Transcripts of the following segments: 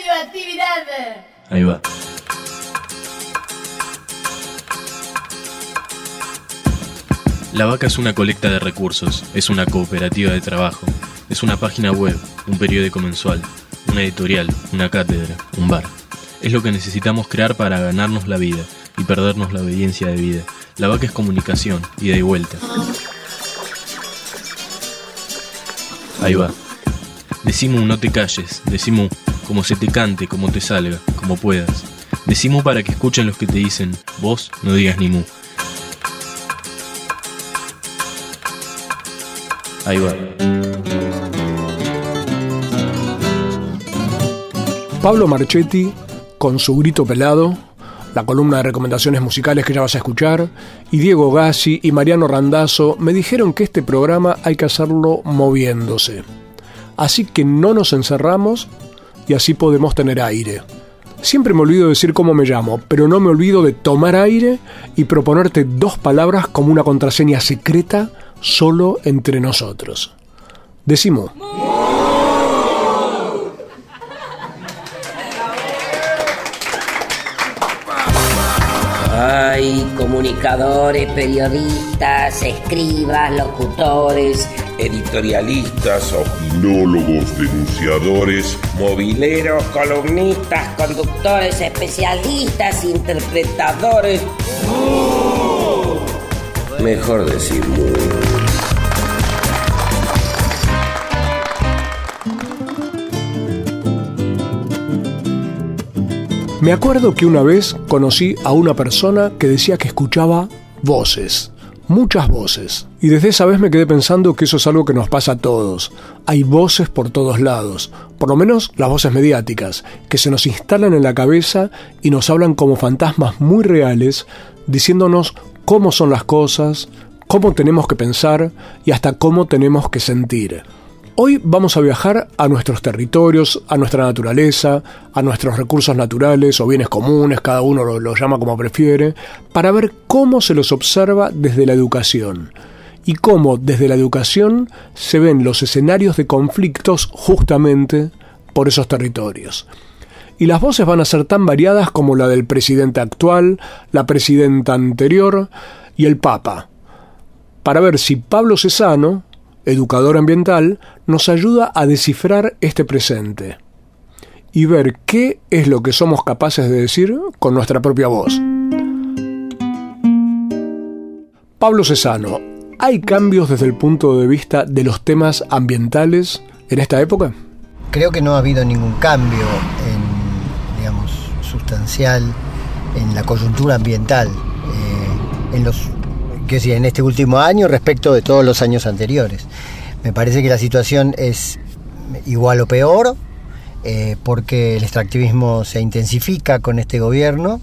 radioactividad. Ahí va. La Vaca es una colecta de recursos, es una cooperativa de trabajo, es una página web, un periódico mensual, una editorial, una cátedra, un bar. Es lo que necesitamos crear para ganarnos la vida y perdernos la obediencia de vida. La Vaca es comunicación, ida y vuelta. Ahí va. Decimu, no te calles, decimu, como se te cante, como te salga, como puedas. Decimu para que escuchen los que te dicen, vos no digas ni mu. Ahí va. Pablo Marchetti, con su grito pelado, la columna de recomendaciones musicales que ya vas a escuchar, y Diego Gassi y Mariano Randazzo me dijeron que este programa hay que hacerlo moviéndose. Así que no nos encerramos y así podemos tener aire. Siempre me olvido de decir cómo me llamo, pero no me olvido de tomar aire y proponerte 2 palabras como una contraseña secreta solo entre nosotros. Decimu. Hay comunicadores, periodistas, escribas, locutores, editorialistas, opinólogos, denunciadores, mobileros, columnistas, conductores, especialistas, interpretadores. mejor decir muy. Me acuerdo que una vez conocí a una persona que decía que escuchaba voces, muchas voces. Y desde esa vez me quedé pensando que eso es algo que nos pasa a todos. Hay voces por todos lados, por lo menos las voces mediáticas, que se nos instalan en la cabeza y nos hablan como fantasmas muy reales, diciéndonos cómo son las cosas, cómo tenemos que pensar y hasta cómo tenemos que sentir. Hoy vamos a viajar a nuestros territorios, a nuestra naturaleza, a nuestros recursos naturales o bienes comunes, cada uno lo llama como prefiere, para ver cómo se los observa desde la educación y cómo desde la educación se ven los escenarios de conflictos justamente por esos territorios. Y las voces van a ser tan variadas como la del presidente actual, la presidenta anterior y el Papa, para ver si Pablo Cesano, educador ambiental, nos ayuda a descifrar este presente y ver qué es lo que somos capaces de decir con nuestra propia voz. Pablo Cesano, ¿hay cambios desde el punto de vista de los temas ambientales en esta época? Creo que no ha habido ningún cambio sustancial en la coyuntura ambiental en este último año respecto de todos los años anteriores. Me parece que la situación es igual o peor, porque el extractivismo se intensifica con este gobierno,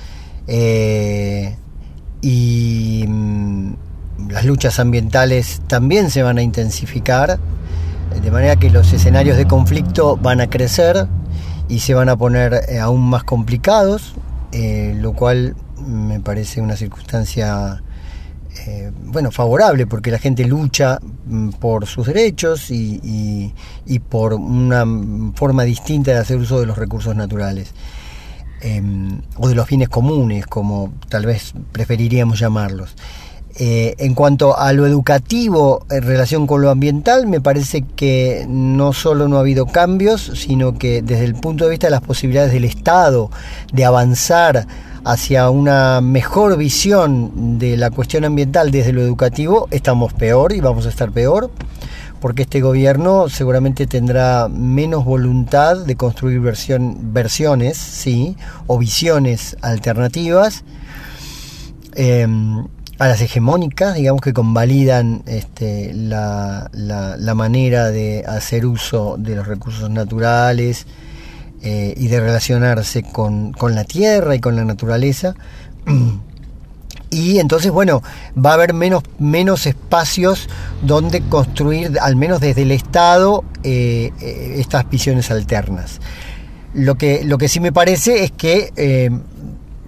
y las luchas ambientales también se van a intensificar, de manera que los escenarios de conflicto van a crecer y se van a poner aún más complicados, lo cual me parece una circunstancia favorable, porque la gente lucha por sus derechos y por una forma distinta de hacer uso de los recursos naturales, o de los bienes comunes, como tal vez preferiríamos llamarlos. En cuanto a lo educativo en relación con lo ambiental, me parece que no solo no ha habido cambios, sino que desde el punto de vista de las posibilidades del Estado de avanzar hacia una mejor visión de la cuestión ambiental desde lo educativo, estamos peor y vamos a estar peor, porque este gobierno seguramente tendrá menos voluntad de construir versiones, sí, o visiones alternativas a las hegemónicas, digamos, que convalidan la manera de hacer uso de los recursos naturales y de relacionarse con la tierra y con la naturaleza. Y entonces, va a haber menos espacios donde construir, al menos desde el Estado, estas visiones alternas. Lo que sí me parece es que,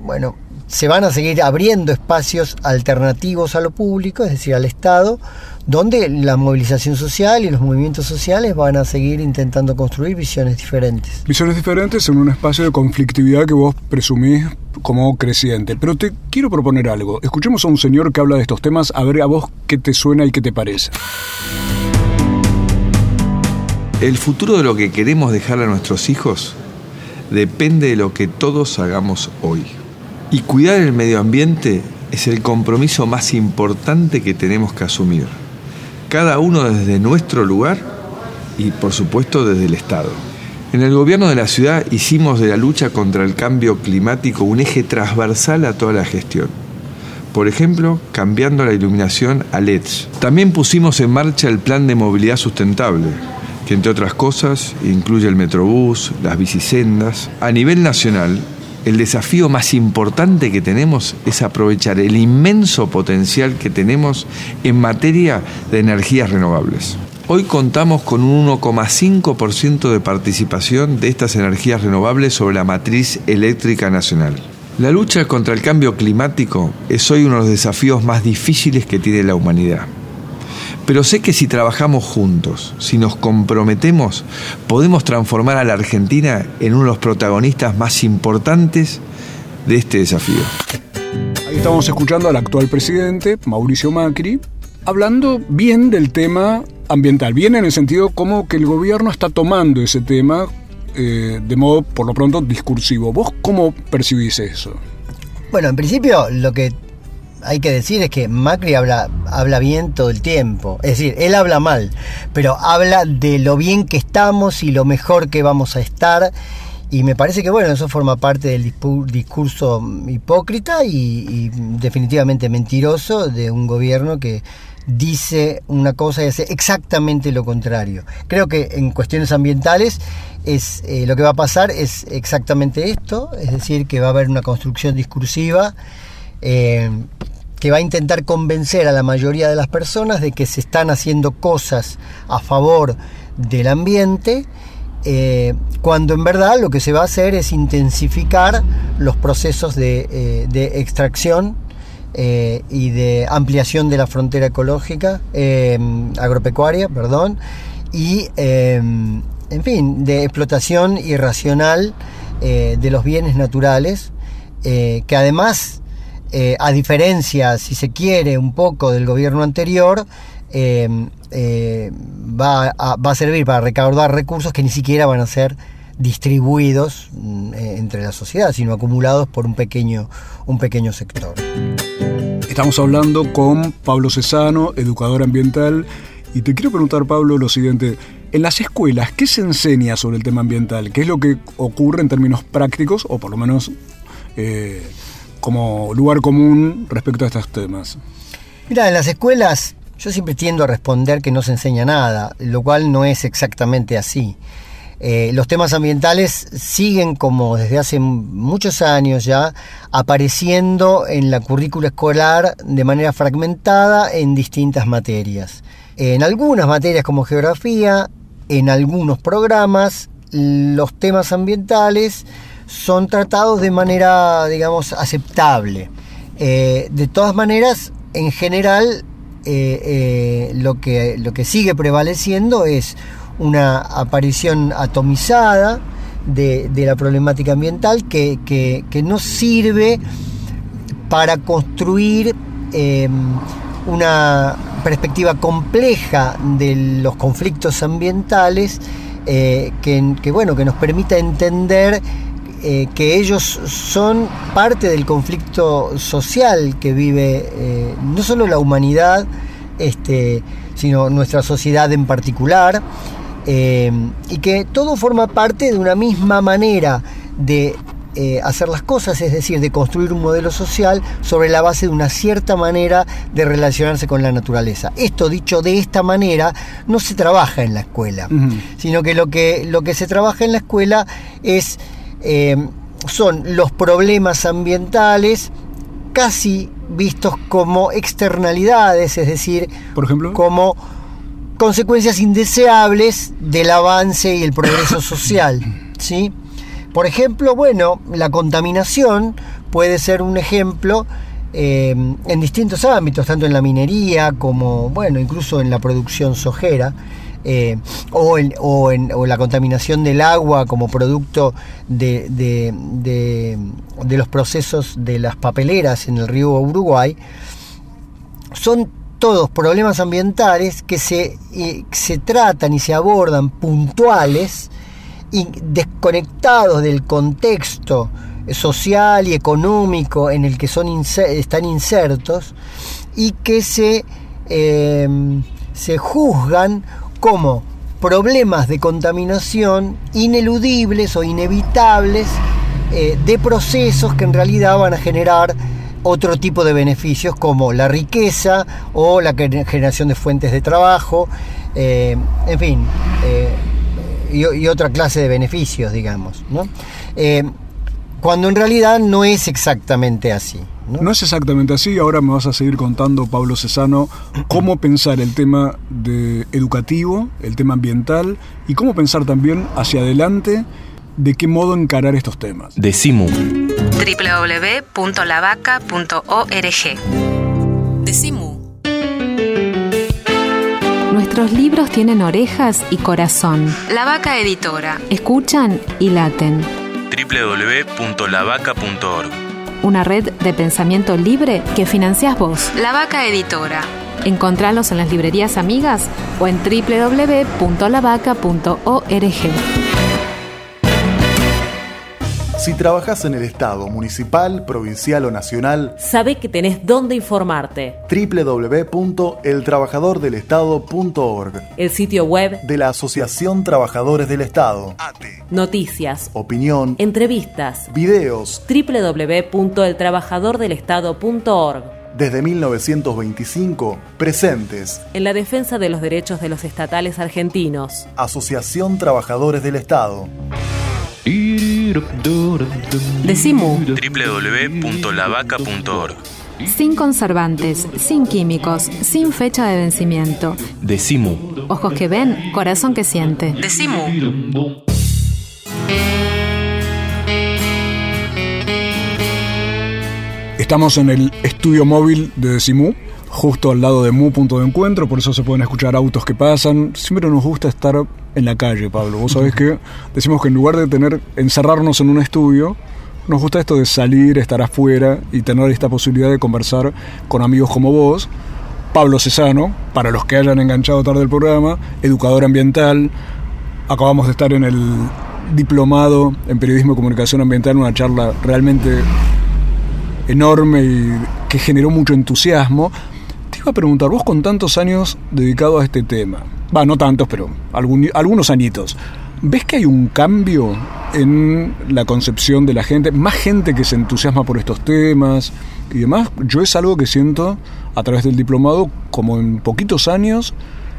se van a seguir abriendo espacios alternativos a lo público, es decir, al Estado, donde la movilización social y los movimientos sociales van a seguir intentando construir visiones diferentes. Visiones diferentes en un espacio de conflictividad que vos presumís como creciente. Pero te quiero proponer algo. Escuchemos a un señor que habla de estos temas, a ver a vos qué te suena y qué te parece. El futuro de lo que queremos dejar a nuestros hijos depende de lo que todos hagamos hoy. Y cuidar el medio ambiente es el compromiso más importante que tenemos que asumir. Cada uno desde nuestro lugar y, por supuesto, desde el Estado. En el gobierno de la ciudad hicimos de la lucha contra el cambio climático un eje transversal a toda la gestión. Por ejemplo, cambiando la iluminación a LEDs. También pusimos en marcha el Plan de Movilidad Sustentable, que entre otras cosas incluye el Metrobús, las bicisendas. A nivel nacional, el desafío más importante que tenemos es aprovechar el inmenso potencial que tenemos en materia de energías renovables. Hoy contamos con un 1,5% de participación de estas energías renovables sobre la matriz eléctrica nacional. La lucha contra el cambio climático es hoy uno de los desafíos más difíciles que tiene la humanidad. Pero sé que si trabajamos juntos, si nos comprometemos, podemos transformar a la Argentina en uno de los protagonistas más importantes de este desafío. Ahí estamos escuchando al actual presidente, Mauricio Macri, hablando bien del tema ambiental, bien en el sentido como que el gobierno está tomando ese tema de modo, por lo pronto, discursivo. ¿Vos cómo percibís eso? Bueno, en principio lo que hay que decir es que Macri habla bien todo el tiempo. Es decir, él habla mal, pero habla de lo bien que estamos y lo mejor que vamos a estar. Y me parece que, bueno, eso forma parte del discurso hipócrita y definitivamente mentiroso de un gobierno que dice una cosa y hace exactamente lo contrario. Creo que en cuestiones ambientales lo que va a pasar es exactamente esto, es decir, que va a haber una construcción discursiva que va a intentar convencer a la mayoría de las personas de que se están haciendo cosas a favor del ambiente, cuando en verdad lo que se va a hacer es intensificar los procesos de extracción y de ampliación de la frontera ecológica, agropecuaria, y en fin, de explotación irracional de los bienes naturales, que además, a diferencia, si se quiere, un poco del gobierno anterior, va a servir para recaudar recursos que ni siquiera van a ser distribuidos entre la sociedad, sino acumulados por un pequeño sector. Estamos hablando con Pablo Cesano, educador ambiental, y te quiero preguntar, Pablo, lo siguiente. En las escuelas, ¿qué se enseña sobre el tema ambiental? ¿Qué es lo que ocurre en términos prácticos, o por lo menos como lugar común respecto a estos temas? Mira, en las escuelas yo siempre tiendo a responder que no se enseña nada, lo cual no es exactamente así. Los temas ambientales siguen, como desde hace muchos años ya, apareciendo en la currícula escolar de manera fragmentada en distintas materias. En algunas materias como geografía, en algunos programas, los temas ambientales son tratados de manera, digamos, aceptable. De todas maneras, en general, lo que sigue prevaleciendo es una aparición atomizada de la problemática ambiental que no sirve para construir una perspectiva compleja de los conflictos ambientales que nos permita entender que ellos son parte del conflicto social que vive no solo la humanidad, sino nuestra sociedad en particular, y que todo forma parte de una misma manera de hacer las cosas, es decir, de construir un modelo social sobre la base de una cierta manera de relacionarse con la naturaleza. Esto, dicho de esta manera, no se trabaja en la escuela, sino que lo que se trabaja en la escuela son los problemas ambientales casi vistos como externalidades, es decir, por ejemplo, como consecuencias indeseables del avance y el progreso social, ¿sí? Por ejemplo, la contaminación puede ser un ejemplo en distintos ámbitos, tanto en la minería como, bueno, incluso en la producción sojera, o la contaminación del agua como producto de los procesos de las papeleras en el río Uruguay. Son todos problemas ambientales que se tratan y se abordan puntuales y desconectados del contexto social y económico en el que están insertos, y que se juzgan como problemas de contaminación ineludibles o inevitables de procesos que en realidad van a generar otro tipo de beneficios, como la riqueza o la generación de fuentes de trabajo, en fin, y otra clase de beneficios, digamos, ¿no? Cuando en realidad no es exactamente así, ¿no? No es exactamente así. Ahora me vas a seguir contando, Pablo Cesano, cómo pensar el tema educativo, el tema ambiental, y cómo pensar también hacia adelante de qué modo encarar estos temas. Decimu. www.lavaca.org. Decimu. Nuestros libros tienen orejas y corazón. La Vaca Editora. Escuchan y laten. www.lavaca.org. Una red de pensamiento libre que financiás vos. La Vaca Editora. Encontralos en las librerías amigas o en www.lavaca.org. Si trabajas en el Estado, municipal, provincial o nacional, sabe que tenés dónde informarte. www.eltrabajadordelestado.org, el sitio web de la Asociación Trabajadores del Estado. Noticias, opinión, entrevistas, videos. www.eltrabajadordelestado.org. Desde 1925, presentes en la defensa de los derechos de los estatales argentinos. Asociación Trabajadores del Estado. Decimu. www.lavaca.org. Sin conservantes, sin químicos, sin fecha de vencimiento. Decimu. Ojos que ven, corazón que siente. Decimu. Estamos en el estudio móvil de Decimu, justo al lado de Mu Punto de Encuentro, por eso se pueden escuchar autos que pasan. Siempre nos gusta estar en la calle, Pablo. Vos sabés que decimos que en lugar de encerrarnos en un estudio, nos gusta esto de salir, estar afuera y tener esta posibilidad de conversar con amigos como vos. Pablo Cesano, para los que hayan enganchado tarde el programa, educador ambiental. Acabamos de estar en el diplomado en Periodismo y Comunicación Ambiental, una charla realmente enorme y que generó mucho entusiasmo. Te iba a preguntar, vos con tantos años dedicado a este tema, no tantos, pero algunos añitos, ¿ves que hay un cambio en la concepción de la gente? Más gente que se entusiasma por estos temas y demás. Yo es algo que siento a través del diplomado, como en poquitos años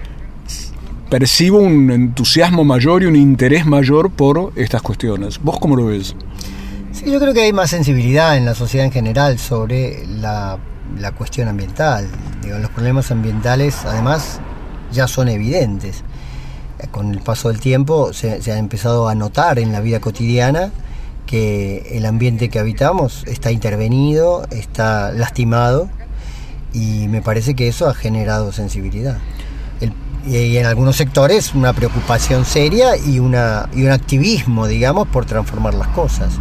percibo un entusiasmo mayor y un interés mayor por estas cuestiones. ¿Vos cómo lo ves? Sí, yo creo que hay más sensibilidad en la sociedad en general sobre la cuestión ambiental. Los problemas ambientales, además, ya son evidentes. Con el paso del tiempo se ha empezado a notar en la vida cotidiana que el ambiente que habitamos está intervenido, está lastimado, y me parece que eso ha generado sensibilidad. Y en algunos sectores una preocupación seria y un activismo, digamos, por transformar las cosas.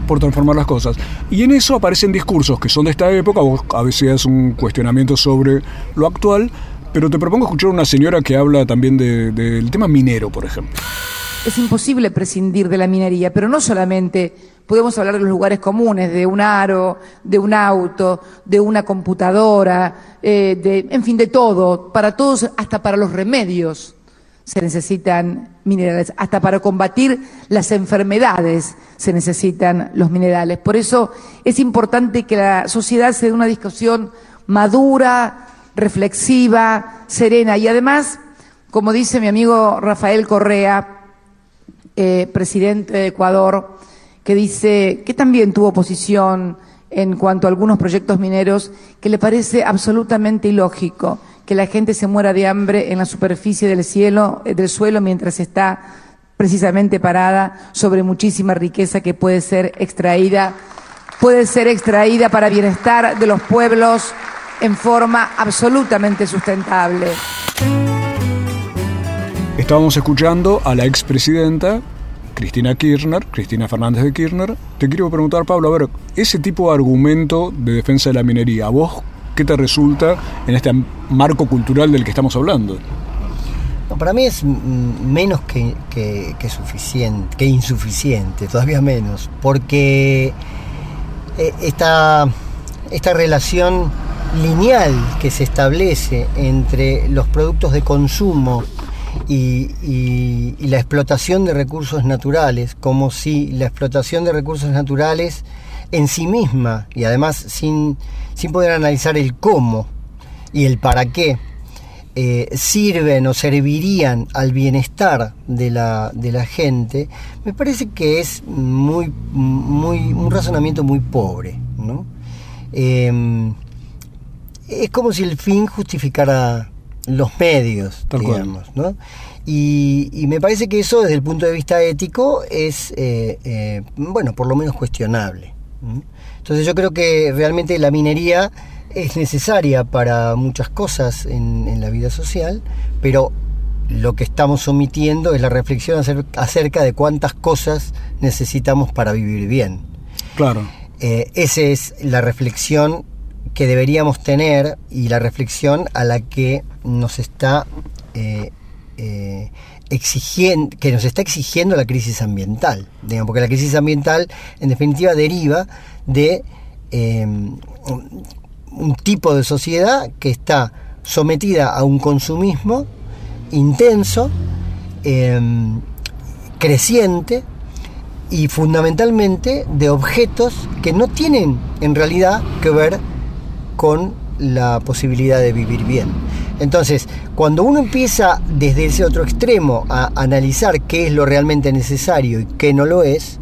Y en eso aparecen discursos que son de esta época. Vos a veces haces un cuestionamiento sobre lo actual, pero te propongo escuchar a una señora que habla también del tema minero, por ejemplo. Es imposible prescindir de la minería, pero no solamente podemos hablar de los lugares comunes, de un aro, de un auto, de una computadora, en fin, de todo. Para todos, hasta para los remedios, se necesitan minerales. Hasta para combatir las enfermedades se necesitan los minerales. Por eso es importante que la sociedad se dé una discusión madura, reflexiva, serena. Y además, como dice mi amigo Rafael Correa, presidente de Ecuador, que dice que también tuvo posición en cuanto a algunos proyectos mineros, que le parece absolutamente ilógico que la gente se muera de hambre en la superficie del suelo mientras está precisamente parada sobre muchísima riqueza que puede ser extraída puede ser extraída para bienestar de los pueblos en forma absolutamente sustentable. Estábamos escuchando a la expresidenta Cristina Fernández de Kirchner. Te quiero preguntar, Pablo, a ver, ese tipo de argumento de defensa de la minería, ¿a vos qué te resulta en este marco cultural del que estamos hablando? No, para mí es menos que suficiente, que insuficiente, todavía menos, porque esta relación lineal que se establece entre los productos de consumo y la explotación de recursos naturales, como si la explotación de recursos naturales en sí misma, y además sin poder analizar el cómo y el para qué, sirven o servirían al bienestar de la gente, me parece que es un razonamiento muy pobre, ¿no? Es como si el fin justificara los medios, digamos, ¿no? Y me parece que eso, desde el punto de vista ético, es, por lo menos cuestionable. Entonces yo creo que realmente la minería es necesaria para muchas cosas en la vida social, pero lo que estamos omitiendo es la reflexión acerca de cuántas cosas necesitamos para vivir bien. Claro. Esa es la reflexión que deberíamos tener y la reflexión a la que nos está exigiendo la crisis ambiental, digamos, porque la crisis ambiental en definitiva deriva de un tipo de sociedad que está sometida a un consumismo intenso, creciente y fundamentalmente de objetos que no tienen en realidad que ver con la posibilidad de vivir bien. Entonces, cuando uno empieza desde ese otro extremo a analizar qué es lo realmente necesario y qué no lo es,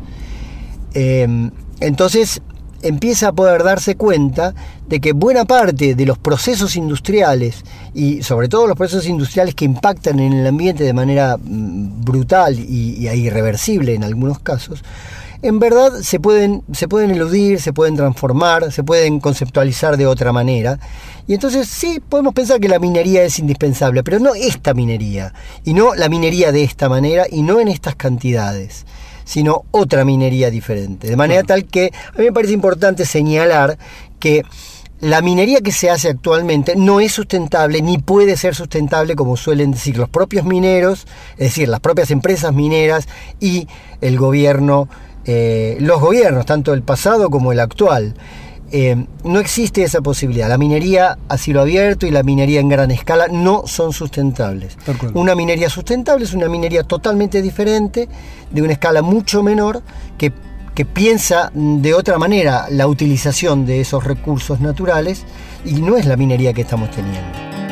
entonces empieza a poder darse cuenta de que buena parte de los procesos industriales, y sobre todo los procesos industriales que impactan en el ambiente de manera brutal y irreversible en algunos casos, en verdad se pueden eludir, se pueden transformar, se pueden conceptualizar de otra manera. Y entonces sí, podemos pensar que la minería es indispensable, pero no esta minería, y no la minería de esta manera, y no en estas cantidades, sino otra minería diferente. De manera tal que a mí me parece importante señalar que la minería que se hace actualmente no es sustentable ni puede ser sustentable, como suelen decir los propios mineros, es decir, las propias empresas mineras y el gobierno, los gobiernos, tanto el pasado como el actual. No existe esa posibilidad. La minería a cielo abierto y la minería en gran escala no son sustentables. Una minería sustentable es una minería totalmente diferente, de una escala mucho menor, que piensa de otra manera la utilización de esos recursos naturales, y no es la minería que estamos teniendo.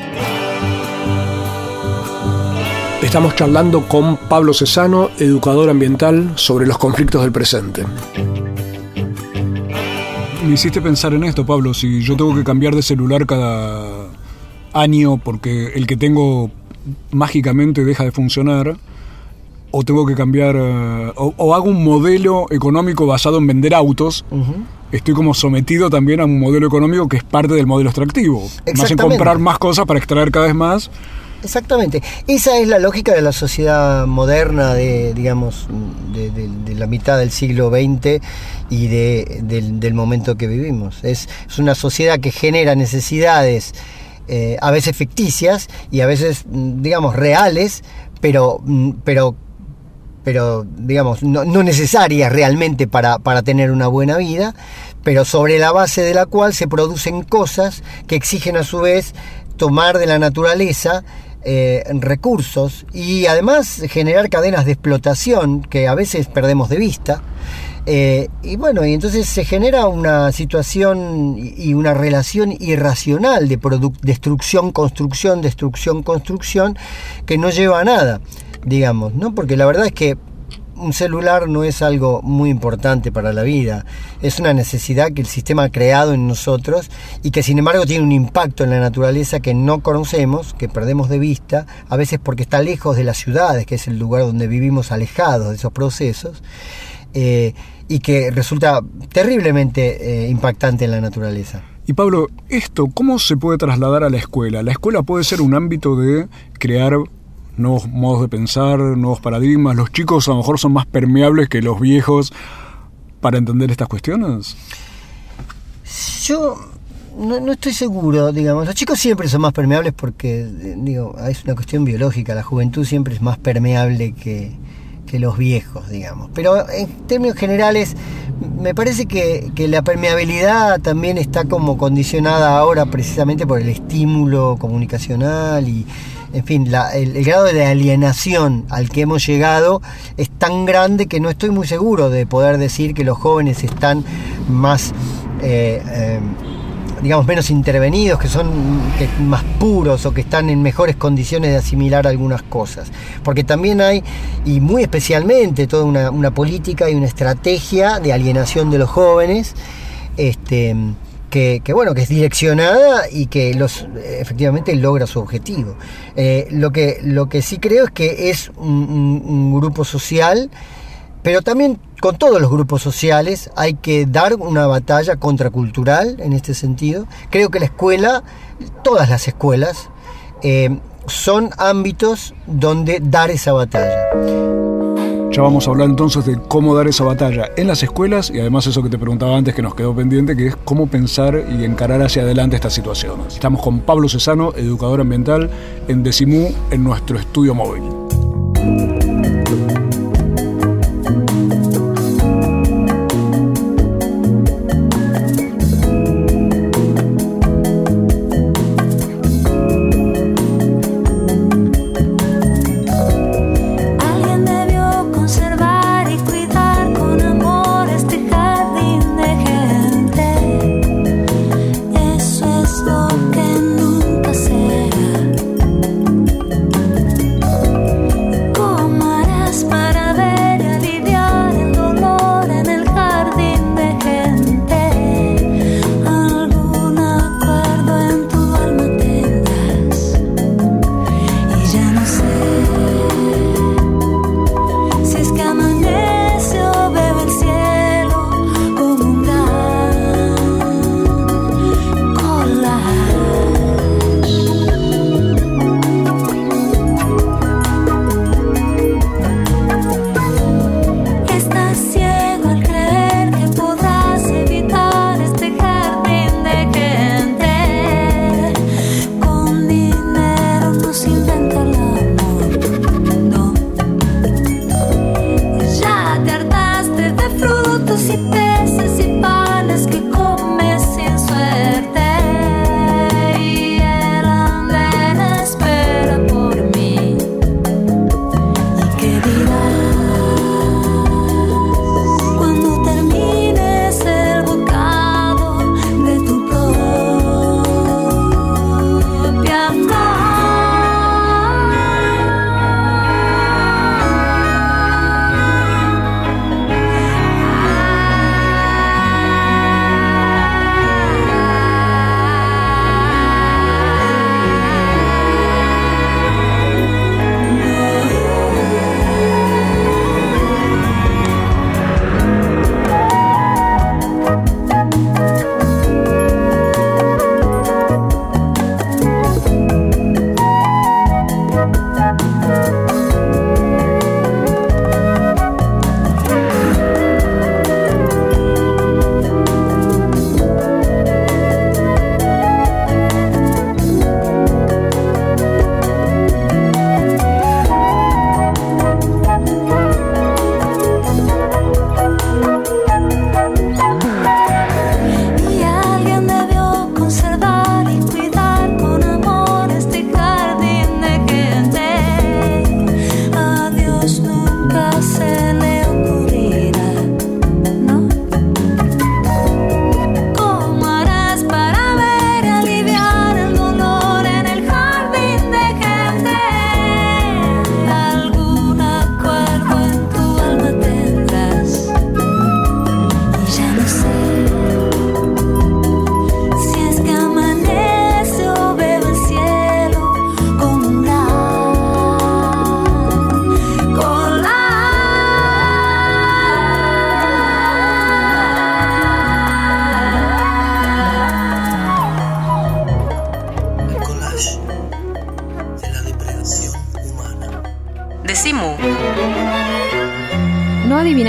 Estamos charlando con Pablo Cesano, educador ambiental, sobre los conflictos del presente. Me hiciste pensar en esto, Pablo. Si yo tengo que cambiar de celular cada año porque el que tengo mágicamente deja de funcionar, o tengo que cambiar, o hago un modelo económico basado en vender autos, estoy como sometido también a un modelo económico que es parte del modelo extractivo. Más en comprar más cosas para extraer cada vez más. Exactamente. Esa es la lógica de la sociedad moderna de la mitad del siglo XX y del momento que vivimos. Es una sociedad que genera necesidades a veces ficticias y a veces, reales, pero digamos, no necesarias realmente para tener una buena vida, pero sobre la base de la cual se producen cosas que exigen a su vez tomar de la naturaleza recursos y además generar cadenas de explotación que a veces perdemos de vista. Y entonces se genera una situación y una relación irracional de destrucción-construcción, destrucción-construcción, que no lleva a nada, digamos, ¿no? Porque la verdad es que un celular no es algo muy importante para la vida, es una necesidad que el sistema ha creado en nosotros y que sin embargo tiene un impacto en la naturaleza que no conocemos, que perdemos de vista, a veces porque está lejos de las ciudades, que es el lugar donde vivimos alejados de esos procesos. y que resulta terriblemente impactante en la naturaleza. Y Pablo, ¿esto cómo se puede trasladar a la escuela? La escuela puede ser un ámbito de crear nuevos modos de pensar, nuevos paradigmas. ¿Los chicos a lo mejor son más permeables que los viejos para entender estas cuestiones? Yo no estoy seguro, digamos. Los chicos siempre son más permeables porque, es una cuestión biológica. La juventud siempre es más permeable que los viejos, digamos. Pero en términos generales, me parece que la permeabilidad también está como condicionada ahora precisamente por el estímulo comunicacional y, en fin, el grado de alienación al que hemos llegado es tan grande que no estoy muy seguro de poder decir que los jóvenes están más menos intervenidos, que son más puros o que están en mejores condiciones de asimilar algunas cosas. Porque también hay, y muy especialmente, toda una política y una estrategia de alienación de los jóvenes, que es direccionada y que efectivamente logra su objetivo. Lo que sí creo es que es un grupo social, pero también con todos los grupos sociales hay que dar una batalla contracultural en este sentido. Creo que la escuela, todas las escuelas, son ámbitos donde dar esa batalla. Ya vamos a hablar entonces de cómo dar esa batalla en las escuelas y además eso que te preguntaba antes que nos quedó pendiente, que es cómo pensar y encarar hacia adelante estas situaciones. Estamos con Pablo Cesano, educador ambiental, en Decimú, en nuestro estudio móvil.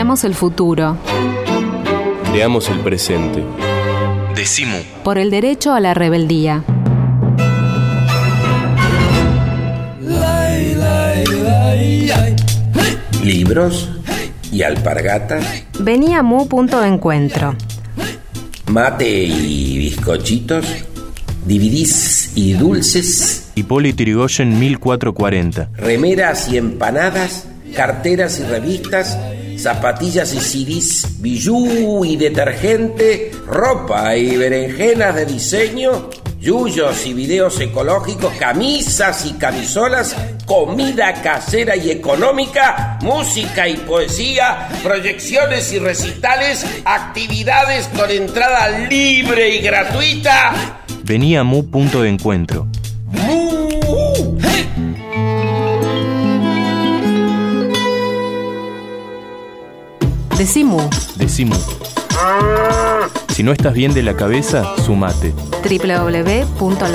Creamos el futuro. Creamos el presente. Decimu. Por el derecho a la rebeldía. Libros y alpargatas. Venía Mu punto de encuentro. Mate y bizcochitos. DVDs y dulces. Hipólito Yrigoyen 1440. Remeras y empanadas. Carteras y revistas. Zapatillas y CDs. Bijú y detergente. Ropa y berenjenas de diseño. Yuyos y videos ecológicos, camisas y camisolas, comida casera y económica, música y poesía, proyecciones y recitales, actividades con entrada libre y gratuita. Venía Mu punto de encuentro. ¡Mu! ¡Hey! Decimu. Decimu. Si no estás bien de la cabeza, sumate.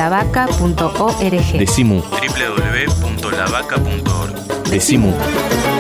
www.lavaca.org. Decimu. www.lavaca.org. Decimu.